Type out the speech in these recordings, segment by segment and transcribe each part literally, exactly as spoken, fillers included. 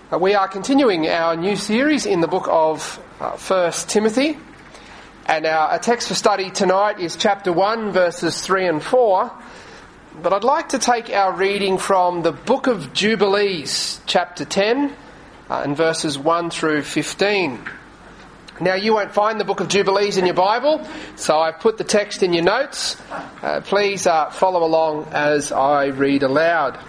Uh, we are continuing our new series in the book of uh, First Timothy, and our, our text for study tonight is chapter one, verses three and four. But I'd like to take our reading from the book of Jubilees, chapter ten, uh, and verses one through fifteen. Now, you won't find the book of Jubilees in your Bible, so I've put the text in your notes. Uh, please uh, follow along as I read aloud.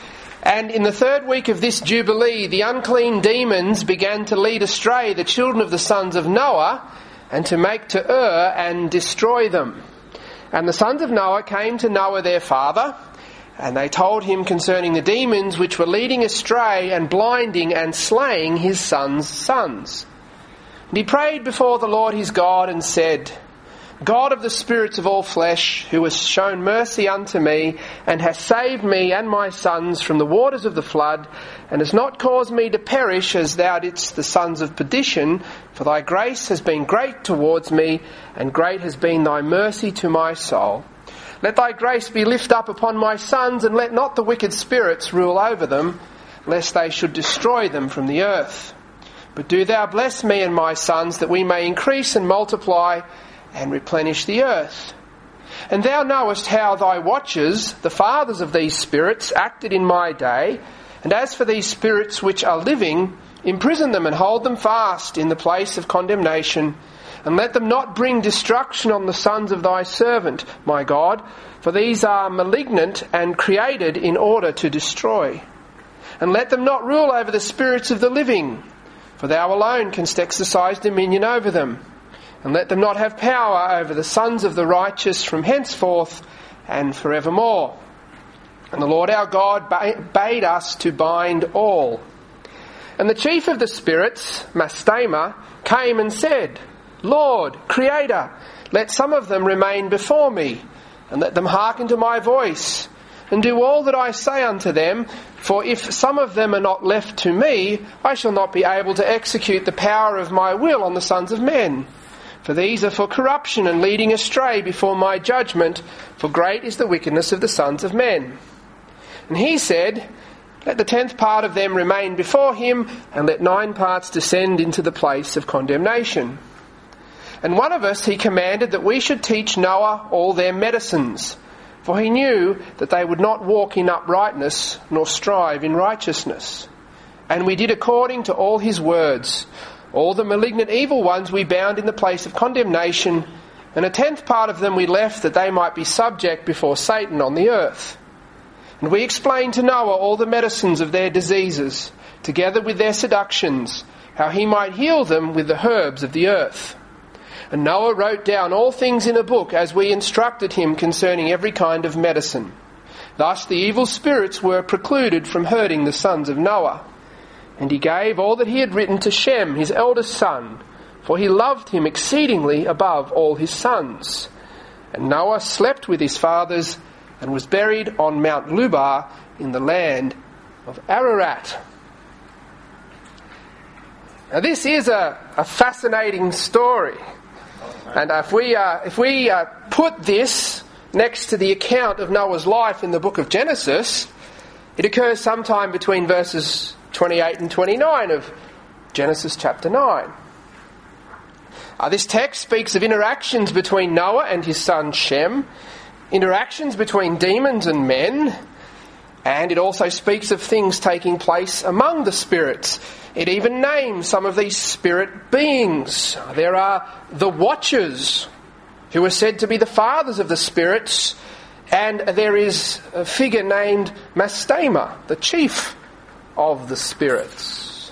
And in the third week of this Jubilee, the unclean demons began to lead astray the children of the sons of Noah, and to make to err and destroy them. And the sons of Noah came to Noah their father, and they told him concerning the demons which were leading astray and blinding and slaying his sons' sons. And he prayed before the Lord his God and said, God of the spirits of all flesh, who has shown mercy unto me, and has saved me and my sons from the waters of the flood, and has not caused me to perish as thou didst the sons of perdition, for thy grace has been great towards me, and great has been thy mercy to my soul. Let thy grace be lift up upon my sons, and let not the wicked spirits rule over them, lest they should destroy them from the earth. But do thou bless me and my sons, that we may increase and multiply, and replenish the earth. And thou knowest how thy watchers, the fathers of these spirits, acted in my day, and as for these spirits which are living, imprison them and hold them fast in the place of condemnation, and let them not bring destruction on the sons of thy servant, my God, for these are malignant and created in order to destroy. And let them not rule over the spirits of the living, for thou alone canst exercise dominion over them. And let them not have power over the sons of the righteous from henceforth and forevermore. And the Lord our God bade us to bind all. And the chief of the spirits, Mastema, came and said, Lord, Creator, let some of them remain before me, and let them hearken to my voice, and do all that I say unto them, for if some of them are not left to me, I shall not be able to execute the power of my will on the sons of men. For these are for corruption and leading astray before my judgment, for great is the wickedness of the sons of men. And he said, Let the tenth part of them remain before him, and let nine parts descend into the place of condemnation. And one of us he commanded that we should teach Noah all their medicines, for he knew that they would not walk in uprightness, nor strive in righteousness. And we did according to all his words. All the malignant evil ones we bound in the place of condemnation, and a tenth part of them we left that they might be subject before Satan on the earth. And we explained to Noah all the medicines of their diseases, together with their seductions, how he might heal them with the herbs of the earth. And Noah wrote down all things in a book as we instructed him concerning every kind of medicine. Thus the evil spirits were precluded from hurting the sons of Noah. And he gave all that he had written to Shem, his eldest son, for he loved him exceedingly above all his sons. And Noah slept with his fathers and was buried on Mount Lubar in the land of Ararat. Now this is a, a fascinating story. And if we, uh, if we uh, put this next to the account of Noah's life in the book of Genesis, it occurs sometime between verses twenty-eight and twenty-nine of Genesis chapter nine. Uh, this text speaks of interactions between Noah and his son Shem, interactions between demons and men, and it also speaks of things taking place among the spirits. It even names some of these spirit beings. There are the Watchers, who are said to be the fathers of the spirits, and there is a figure named Mastema, the chief of the spirits.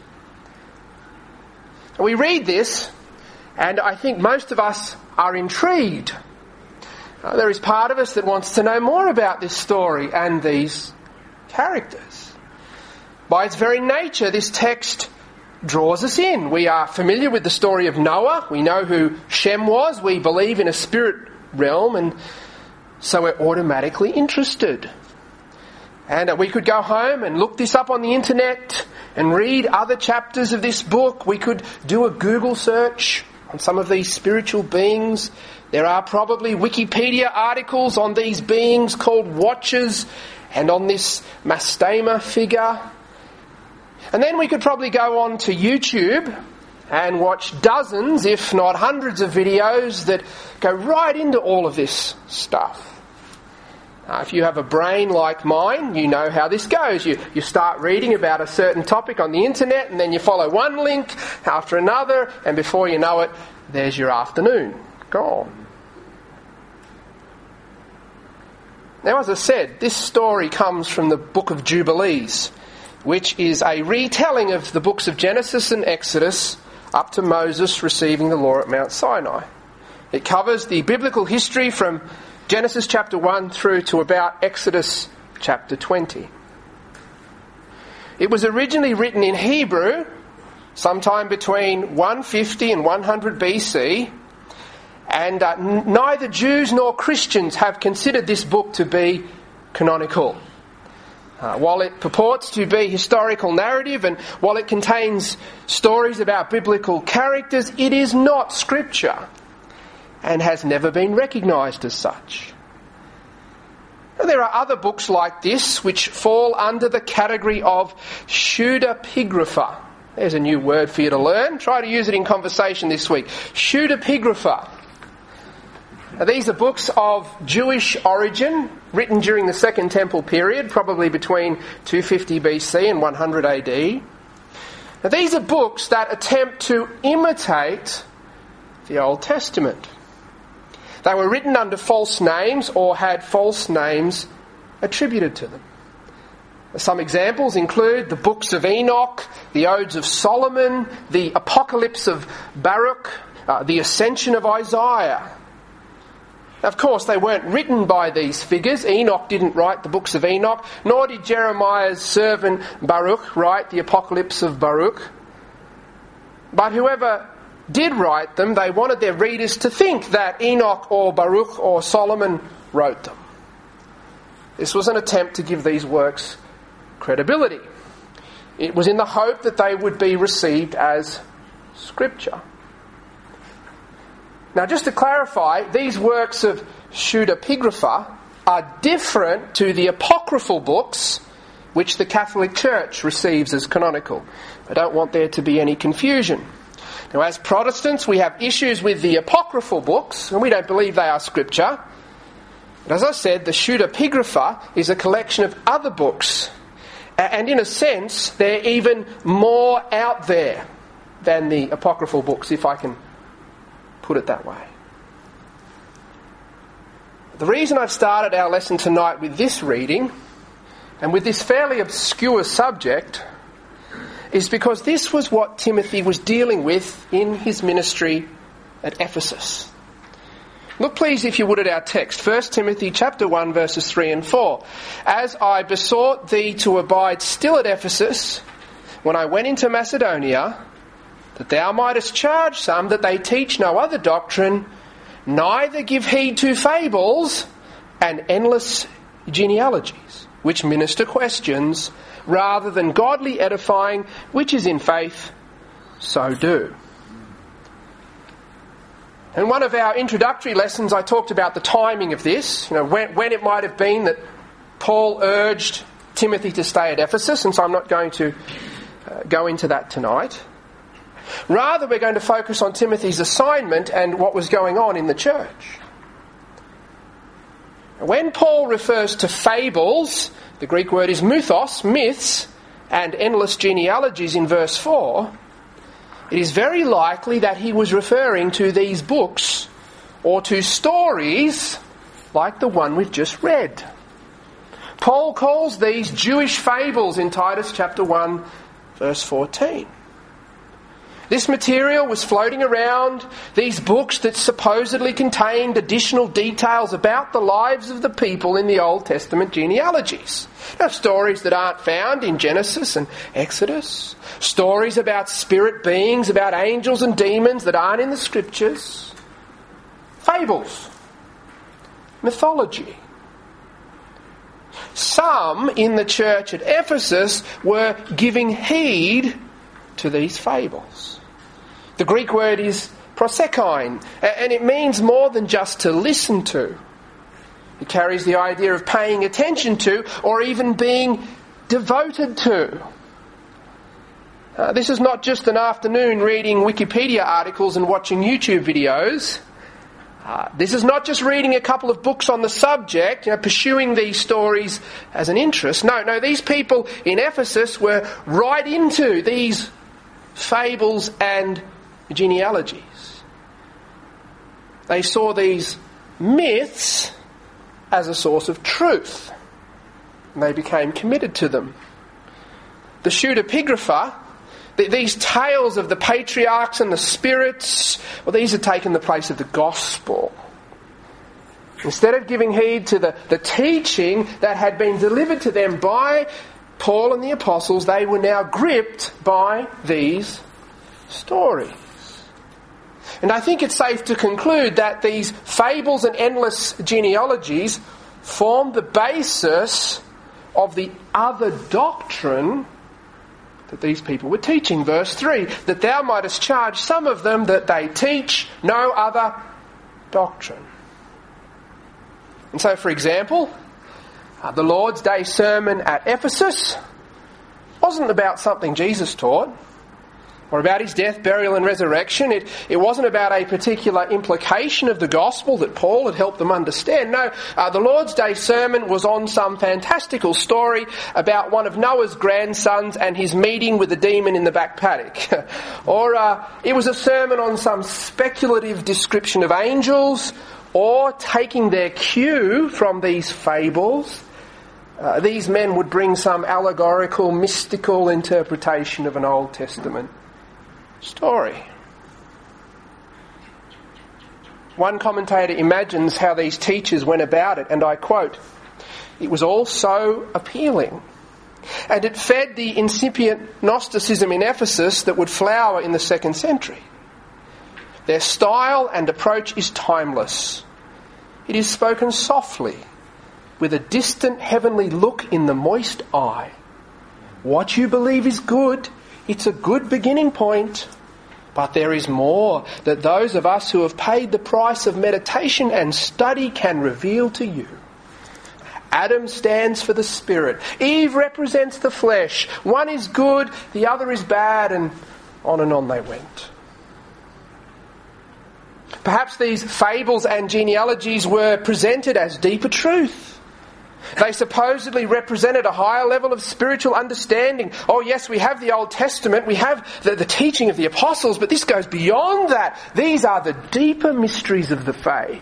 We read this, and I think most of us are intrigued. Uh, there is part of us that wants to know more about this story and these characters. By its very nature, this text draws us in. We are familiar with the story of Noah. We know who Shem was. We believe in a spirit realm, and so we're automatically interested. And we could go home and look this up on the internet and read other chapters of this book. We could do a Google search on some of these spiritual beings. There are probably Wikipedia articles on these beings called Watchers and on this Mastema figure. And then we could probably go on to YouTube and watch dozens, if not hundreds of videos that go right into all of this stuff. Uh, if you have a brain like mine, you know how this goes. You, you start reading about a certain topic on the internet, and then you follow one link after another, and before you know it, there's your afternoon gone. Now, as I said, this story comes from the book of Jubilees, which is a retelling of the books of Genesis and Exodus up to Moses receiving the law at Mount Sinai. It covers the biblical history from Genesis chapter one through to about Exodus chapter twenty. It was originally written in Hebrew sometime between one fifty and one hundred B C, and uh, n- neither Jews nor Christians have considered this book to be canonical. Uh, while it purports to be historical narrative and while it contains stories about biblical characters, it is not scripture and has never been recognised as such. Now, there are other books like this which fall under the category of pseudepigrapha. There's a new word for you to learn. Try to use it in conversation this week. Pseudepigrapha. Now, these are books of Jewish origin, written during the Second Temple period, probably between two fifty B C and one hundred A D. Now, these are books that attempt to imitate the Old Testament. They were written under false names or had false names attributed to them. Some examples include the books of Enoch, the Odes of Solomon, the Apocalypse of Baruch, uh, the Ascension of Isaiah. Of course, they weren't written by these figures. Enoch didn't write the books of Enoch, nor did Jeremiah's servant Baruch write the Apocalypse of Baruch. But whoever did write them, they wanted their readers to think that Enoch or Baruch or Solomon wrote them. This was an attempt to give these works credibility. It was in the hope that they would be received as scripture. Now, just to clarify, these works of pseudepigrapha are different to the apocryphal books which the Catholic Church receives as canonical. I don't want there to be any confusion. Now, as Protestants, we have issues with the apocryphal books, and we don't believe they are scripture. But as I said, the pseudepigrapha is a collection of other books, and in a sense, they're even more out there than the apocryphal books, if I can put it that way. The reason I've started our lesson tonight with this reading, and with this fairly obscure subject, is because this was what Timothy was dealing with in his ministry at Ephesus. Look please, if you would, at our text, First Timothy chapter one, verses three and four. As I besought thee to abide still at Ephesus, when I went into Macedonia, that thou mightest charge some that they teach no other doctrine, neither give heed to fables and endless genealogies, which minister questions, rather than godly edifying, which is in faith, so do. In one of our introductory lessons, I talked about the timing of this, you know, when, when it might have been that Paul urged Timothy to stay at Ephesus, and so I'm not going to uh, go into that tonight. Rather, we're going to focus on Timothy's assignment and what was going on in the church. When Paul refers to fables, the Greek word is mythos, myths, and endless genealogies in verse four, it is very likely that he was referring to these books or to stories like the one we've just read. Paul calls these Jewish fables in Titus chapter one, verse fourteen. This material was floating around, these books that supposedly contained additional details about the lives of the people in the Old Testament genealogies. Now, stories that aren't found in Genesis and Exodus. Stories about spirit beings, about angels and demons that aren't in the scriptures. Fables. Mythology. Some in the church at Ephesus were giving heed to these fables. The Greek word is prosekein, and it means more than just to listen to. It carries the idea of paying attention to or even being devoted to. Uh, this is not just an afternoon reading Wikipedia articles and watching YouTube videos. Uh, this is not just reading a couple of books on the subject, you know, pursuing these stories as an interest. No, no, these people in Ephesus were right into these fables and genealogies. They saw these myths as a source of truth, and they became committed to them. The pseudepigrapha, these tales of the patriarchs and the spirits, well, these had taken the place of the gospel. Instead of giving heed to the, the teaching that had been delivered to them by Paul and the apostles, they were now gripped by these stories. And I think it's safe to conclude that these fables and endless genealogies form the basis of the other doctrine that these people were teaching. Verse three, that thou mightest charge some of them that they teach no other doctrine. And so, for example, uh, the Lord's Day sermon at Ephesus wasn't about something Jesus taught, or about his death, burial and resurrection. It, it wasn't about a particular implication of the gospel that Paul had helped them understand. No, uh, the Lord's Day sermon was on some fantastical story about one of Noah's grandsons and his meeting with a demon in the back paddock. or uh, it was a sermon on some speculative description of angels, or taking their cue from these fables. Uh, these men would bring some allegorical, mystical interpretation of an Old Testament story. One commentator imagines how these teachers went about it, and I quote, "It was all so appealing, and it fed the incipient Gnosticism in Ephesus that would flower in the second century. Their style and approach is timeless. It is spoken softly, with a distant heavenly look in the moist eye. What you believe is good. It's a good beginning point. But there is more that those of us who have paid the price of meditation and study can reveal to you. Adam stands for the spirit. Eve represents the flesh. One is good, the other is bad, and on and on they went." Perhaps these fables and genealogies were presented as deeper truth. They supposedly represented a higher level of spiritual understanding. Oh yes, we have the Old Testament, we have the, the teaching of the apostles, but this goes beyond that. These are the deeper mysteries of the faith.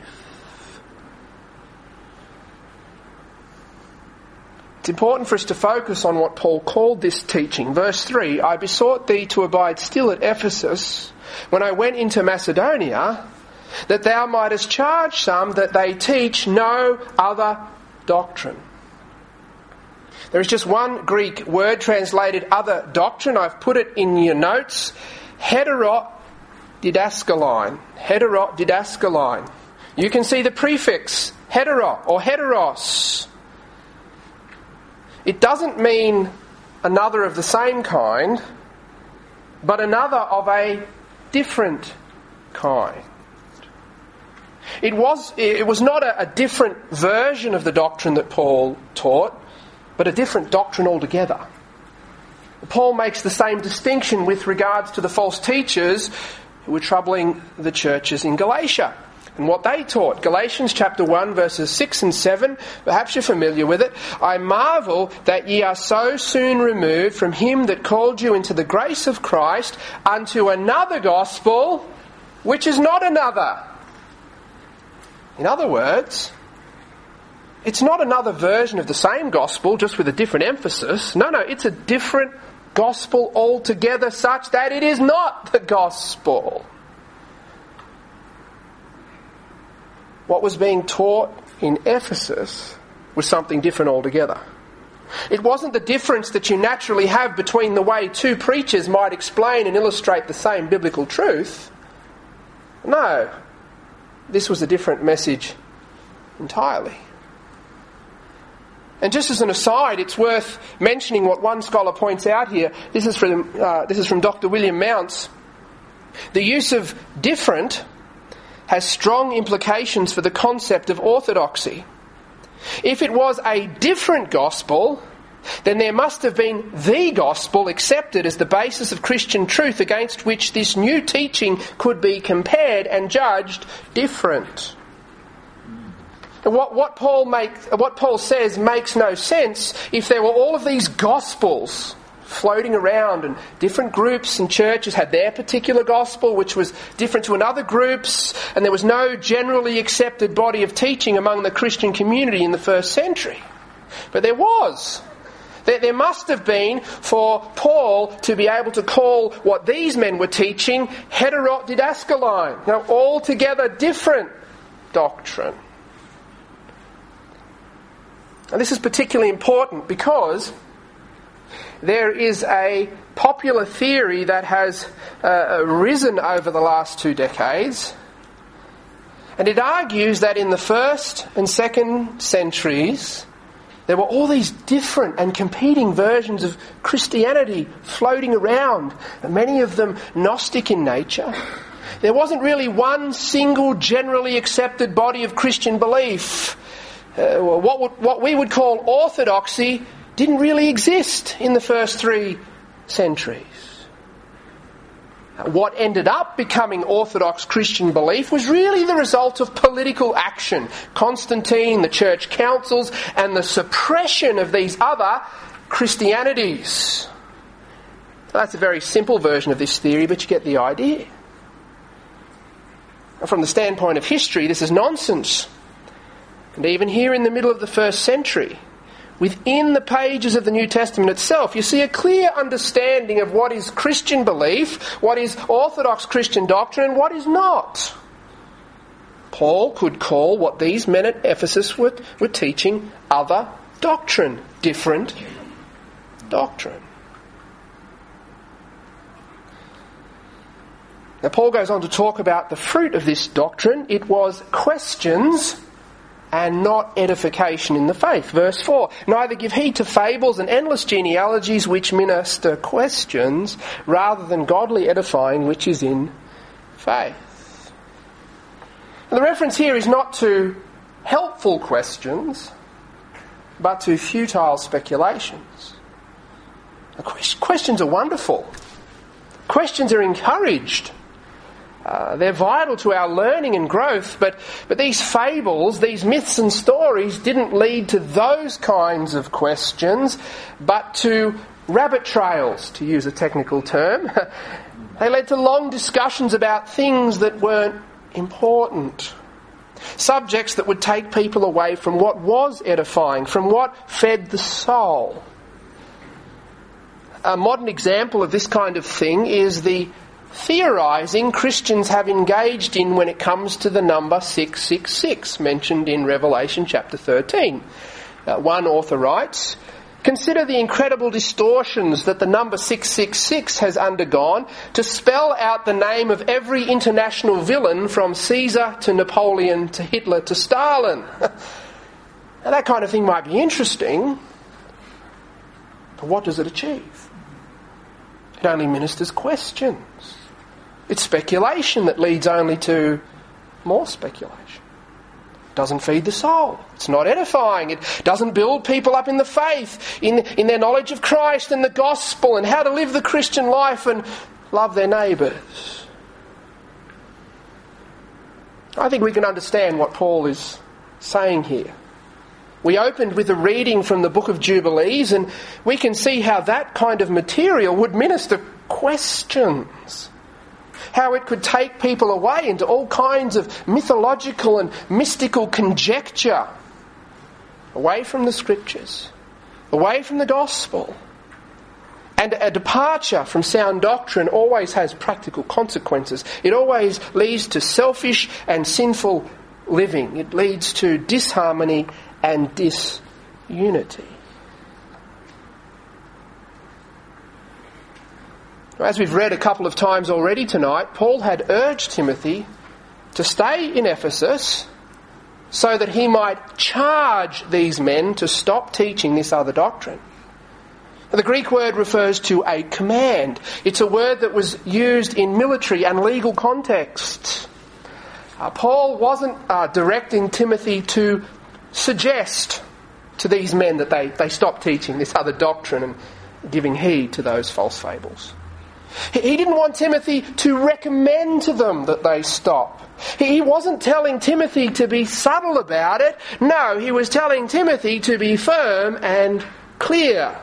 It's important for us to focus on what Paul called this teaching. Verse three, "I besought thee to abide still at Ephesus when I went into Macedonia, that thou mightest charge some that they teach no other doctrine." There is just one Greek word translated other doctrine. I've put it in your notes. Heterodidaskaline. Heterodidaskaline. You can see the prefix hetero or heteros. It doesn't mean another of the same kind, but another of a different kind. It was, it was not a, a different version of the doctrine that Paul taught, but a different doctrine altogether. Paul makes the same distinction with regards to the false teachers who were troubling the churches in Galatia and what they taught. Galatians chapter one verses six and seven, perhaps you're familiar with it. "I marvel that ye are so soon removed from him that called you into the grace of Christ unto another gospel, which is not another." In other words, it's not another version of the same gospel, just with a different emphasis. No, no, it's a different gospel altogether, such that it is not the gospel. What was being taught in Ephesus was something different altogether. It wasn't the difference that you naturally have between the way two preachers might explain and illustrate the same biblical truth. No. This was a different message entirely. And just as an aside, it's worth mentioning what one scholar points out here. This is from uh, this is from Doctor William Mounce. The use of different has strong implications for the concept of orthodoxy. If it was a different gospel, then there must have been the gospel accepted as the basis of Christian truth against which this new teaching could be compared and judged different. And what, what, Paul make, what Paul says makes no sense if there were all of these gospels floating around and different groups and churches had their particular gospel which was different to another group's, and there was no generally accepted body of teaching among the Christian community in the first century. But there was. There, there must have been for Paul to be able to call what these men were teaching heterodidascaline, you know, altogether different doctrine. And this is particularly important because there is a popular theory that has uh, risen over the last two decades, and it argues that in the first and second centuries there were all these different and competing versions of Christianity floating around, and many of them Gnostic in nature. There wasn't really one single generally accepted body of Christian belief. Uh, what, would, what we would call orthodoxy didn't really exist in the first three centuries. What ended up becoming Orthodox Christian belief was really the result of political action. Constantine, the church councils, and the suppression of these other Christianities. That's a very simple version of this theory, but you get the idea. From the standpoint of history, this is nonsense. And even here in the middle of the first century, within the pages of the New Testament itself, you see a clear understanding of what is Christian belief, what is Orthodox Christian doctrine, and what is not. Paul could call what these men at Ephesus were, were teaching other doctrine, different doctrine. Now Paul goes on to talk about the fruit of this doctrine. It was questions and not edification in the faith. Verse four, neither give heed to fables and endless genealogies which minister questions, rather than godly edifying which is in faith. And the reference here is not to helpful questions, but to futile speculations. Now, questions are wonderful. Questions are encouraged. Uh, they're vital to our learning and growth, but, but these fables, these myths and stories didn't lead to those kinds of questions, but to rabbit trails, to use a technical term. They led to long discussions about things that weren't important. Subjects that would take people away from what was edifying, from what fed the soul. A modern example of this kind of thing is the theorising Christians have engaged in when it comes to the number six six six, mentioned in Revelation chapter thirteen. Uh, one author writes, consider the incredible distortions that the number six six six has undergone to spell out the name of every international villain from Caesar to Napoleon to Hitler to Stalin. Now that kind of thing might be interesting, but what does it achieve? It only ministers questions. It's speculation that leads only to more speculation. It doesn't feed the soul. It's not edifying. It doesn't build people up in the faith, in, in their knowledge of Christ and the gospel and how to live the Christian life and love their neighbours. I think we can understand what Paul is saying here. We opened with a reading from the book of Jubilees, and we can see how that kind of material would minister questions. How it could take people away into all kinds of mythological and mystical conjecture, away from the scriptures, away from the gospel. And a departure from sound doctrine always has practical consequences. It always leads to selfish and sinful living. It leads to disharmony and disunity. As we've read a couple of times already tonight, Paul had urged Timothy to stay in Ephesus so that he might charge these men to stop teaching this other doctrine. The Greek word refers to a command. It's a word that was used in military and legal contexts. Uh, Paul wasn't uh, directing Timothy to suggest to these men that they, they stop teaching this other doctrine and giving heed to those false fables. He didn't want Timothy to recommend to them that they stop. He wasn't telling Timothy to be subtle about it. No, he was telling Timothy to be firm and clear.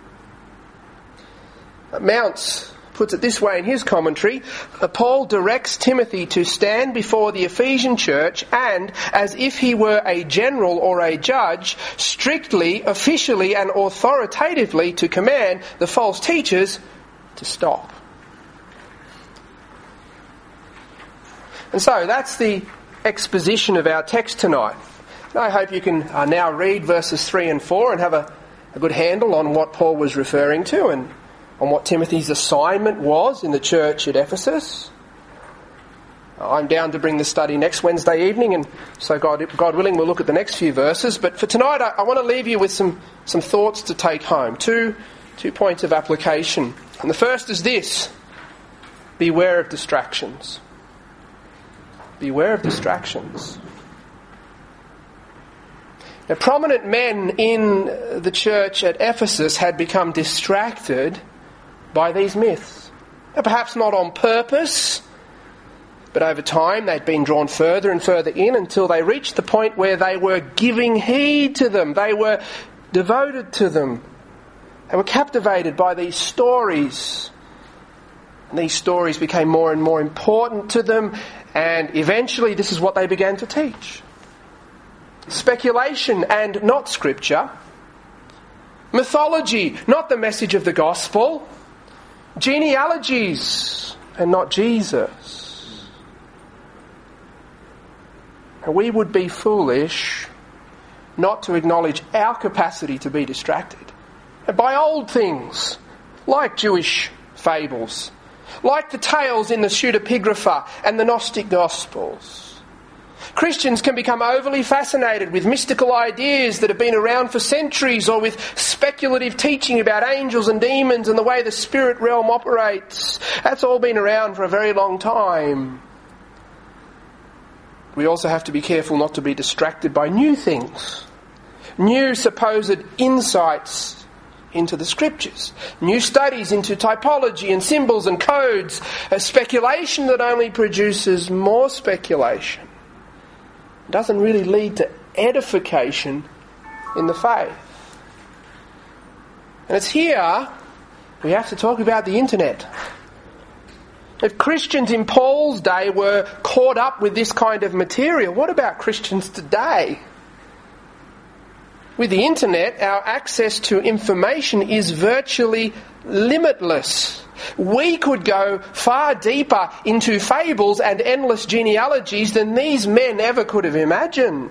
Mounce puts it this way in his commentary: Paul directs Timothy to stand before the Ephesian church and, as if he were a general or a judge, strictly, officially and authoritatively to command the false teachers to stop. And so that's the exposition of our text tonight. And I hope you can uh, now read verses three and four and have a, a good handle on what Paul was referring to and on what Timothy's assignment was in the church at Ephesus. I'm down to bring the study next Wednesday evening, and so God, God willing, we'll look at the next few verses. But for tonight, I, I want to leave you with some, some thoughts to take home. Two, two points of application. And the first is this: beware of distractions. Beware of distractions. Now, prominent men in the church at Ephesus had become distracted by these myths. Now, perhaps not on purpose, but over time they'd been drawn further and further in until they reached the point where they were giving heed to them. They were devoted to them. They were captivated by these stories. And these stories became more and more important to them, and eventually this is what they began to teach. Speculation and not Scripture. Mythology, not the message of the gospel. Genealogies and not Jesus. And we would be foolish not to acknowledge our capacity to be distracted by old things like Jewish fables, like the tales in the pseudepigrapha and the Gnostic Gospels. Christians can become overly fascinated with mystical ideas that have been around for centuries, or with speculative teaching about angels and demons and the way the spirit realm operates. That's all been around for a very long time. We also have to be careful not to be distracted by new things, new supposed insights into the Scriptures, new studies into typology and symbols and codes, a speculation that only produces more speculation. It doesn't really lead to edification in the faith. And it's here we have to talk about the internet. If Christians in Paul's day were caught up with this kind of material, what about Christians today? With the internet, our access to information is virtually limitless. We could go far deeper into fables and endless genealogies than these men ever could have imagined.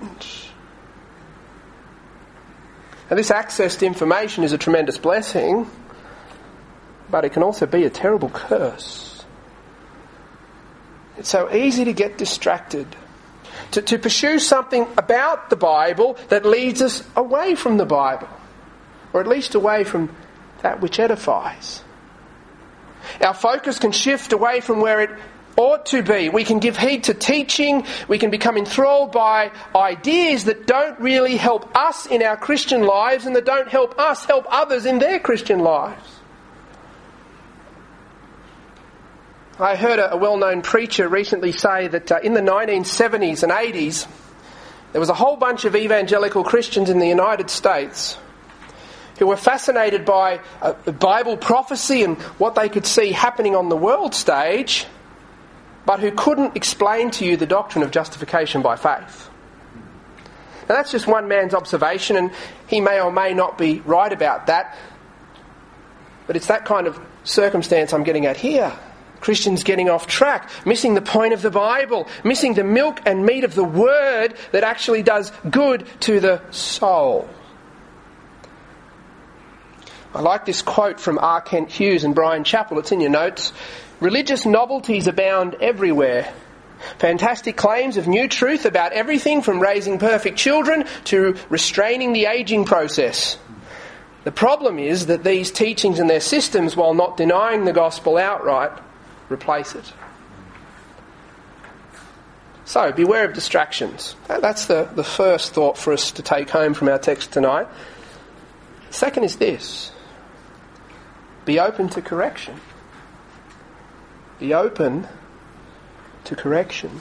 Now, this access to information is a tremendous blessing, but it can also be a terrible curse. It's so easy to get distracted, to, to pursue something about the Bible that leads us away from the Bible, or at least away from that which edifies. Our focus can shift away from where it ought to be. We can give heed to teaching. We can become enthralled by ideas that don't really help us in our Christian lives, and that don't help us help others in their Christian lives. I heard a well-known preacher recently say that uh, in the nineteen seventies and eighties, there was a whole bunch of evangelical Christians in the United States who were fascinated by uh, Bible prophecy and what they could see happening on the world stage, but who couldn't explain to you the doctrine of justification by faith. Now, that's just one man's observation, and he may or may not be right about that, but it's that kind of circumstance I'm getting at here. Christians getting off track, missing the point of the Bible, missing the milk and meat of the Word that actually does good to the soul. I like this quote from R. Kent Hughes and Brian Chappell. It's in your notes. Religious novelties abound everywhere. Fantastic claims of new truth about everything from raising perfect children to restraining the ageing process. The problem is that these teachings and their systems, while not denying the gospel outright, replace it. So, beware of distractions. That's the, the first thought for us to take home from our text tonight. Second is this. Be open to correction. Be open to correction.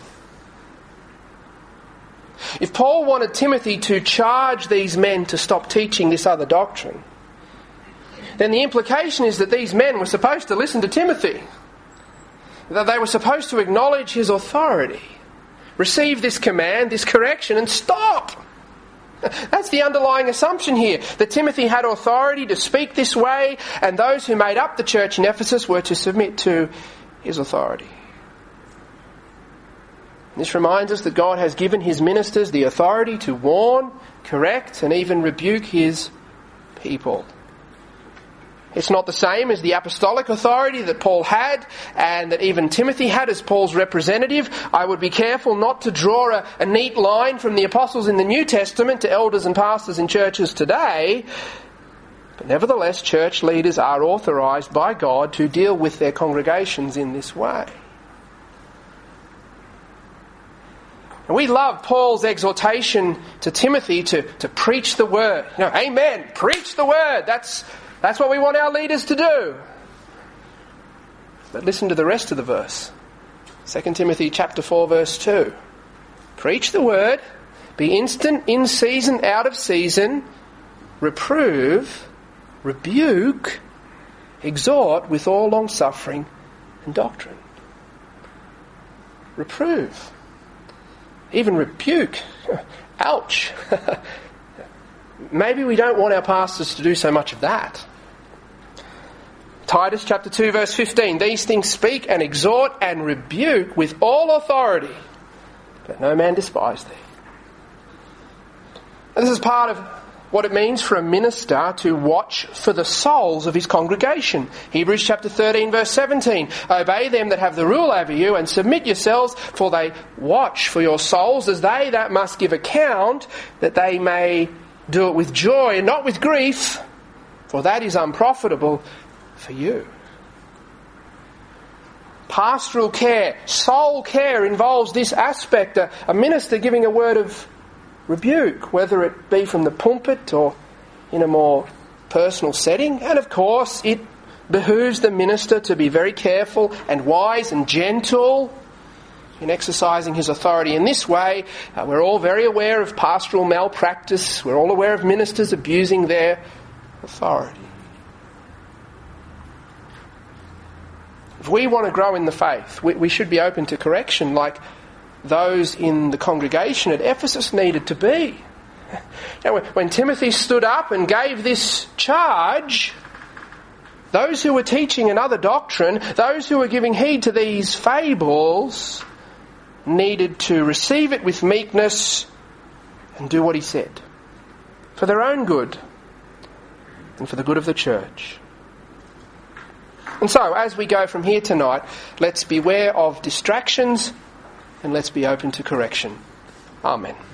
If Paul wanted Timothy to charge these men to stop teaching this other doctrine, then the implication is that these men were supposed to listen to Timothy. That they were supposed to acknowledge his authority, receive this command, this correction, and stop. That's the underlying assumption here, that Timothy had authority to speak this way, and those who made up the church in Ephesus were to submit to his authority. This reminds us that God has given his ministers the authority to warn, correct, and even rebuke his people. It's not the same as the apostolic authority that Paul had and that even Timothy had as Paul's representative. I would be careful not to draw a, a neat line from the apostles in the New Testament to elders and pastors in churches today. But nevertheless, church leaders are authorised by God to deal with their congregations in this way. And we love Paul's exhortation to Timothy to, to preach the word. You know, amen, preach the word. That's... That's what we want our leaders to do. But listen to the rest of the verse. Second Timothy chapter four verse two. Preach the word, be instant in season, out of season, reprove, rebuke, exhort with all long suffering and doctrine. Reprove. Even rebuke. Ouch. Maybe we don't want our pastors to do so much of that. Titus chapter two verse fifteen. These things speak and exhort and rebuke with all authority. Let no man despise thee. And this is part of what it means for a minister to watch for the souls of his congregation. Hebrews chapter thirteen verse seventeen. Obey them that have the rule over you and submit yourselves, for they watch for your souls as they that must give account, that they may do it with joy and not with grief, for that is unprofitable for you. Pastoral care, soul care involves this aspect. A, a minister giving a word of rebuke, whether it be from the pulpit or in a more personal setting. And of course, it behooves the minister to be very careful and wise and gentle in exercising his authority in this way. Uh, we're all very aware of pastoral malpractice. We're all aware of ministers abusing their authority. If we want to grow in the faith, we, we should be open to correction like those in the congregation at Ephesus needed to be. Now, when Timothy stood up and gave this charge, those who were teaching another doctrine, those who were giving heed to these fables, needed to receive it with meekness and do what he said, for their own good and for the good of the church. And so, as we go from here tonight, let's beware of distractions and let's be open to correction. Amen.